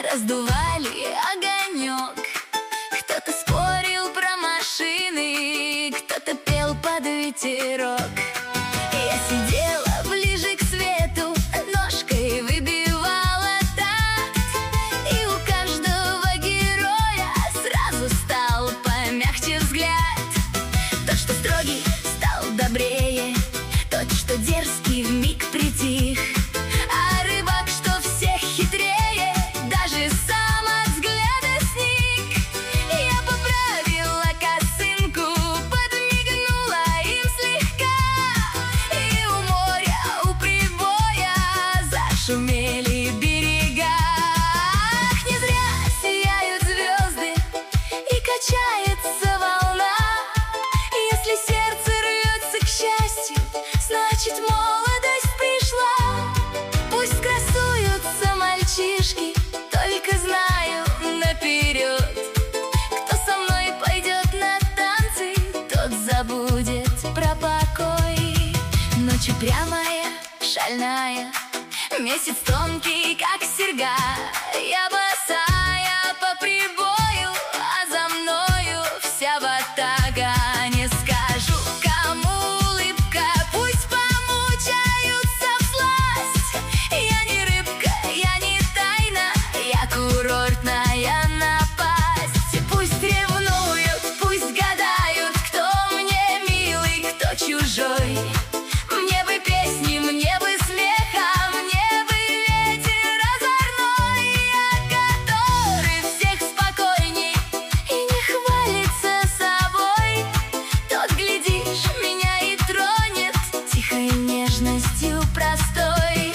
раздували огонек. Кто-то спорил про машины, кто-то пел под ветерок. Я сидела ближе к свету, ножкой выбивала такт. И у каждого героя сразу стал помягче взгляд. Тот, что строгий, стал добрее, тот, что дерзкий, вмиг притих. А рыбак, что всех хитрее, даже сам от взгляда сник. Я поправила косынку, подмигнула им слегка. И у моря, у прибоя зашумели берега. Ах, не зря сияют звезды и качается волна. Если сердце рвется к счастью, значит, молодость пришла. Пусть красуются мальчишки, только знаю наперед: кто со мной пойдет на танцы, тот забудет про покой. Ночь упрямая, шальная, месяц тонкий, как серьга. Я босая по прибою, а за мною вся ватага. Не скажу, кому улыбка, пусть помучаются всласть. Я не рыбка, я не тайна, я курортная напасть. Пусть ревнуют, пусть гадают, кто мне милый, кто чужой. Мне бы песни, мне бы смеха, мне бы ветер озорной, который всех спокойней и не хвалится собой. Тот, глядишь, меня и тронет тихой нежностью простой.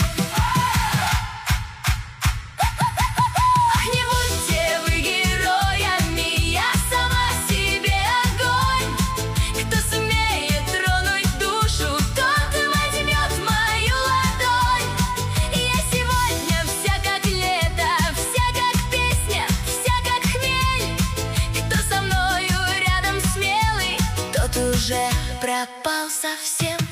Ах, не будьте вы героями, я сама себе огонь. Кто сумеет тронуть душу, тот возьмет мою ладонь. Я сегодня вся как лето, вся как песня, вся как хмель. Кто со мною рядом смелый, тот уже пропал совсем.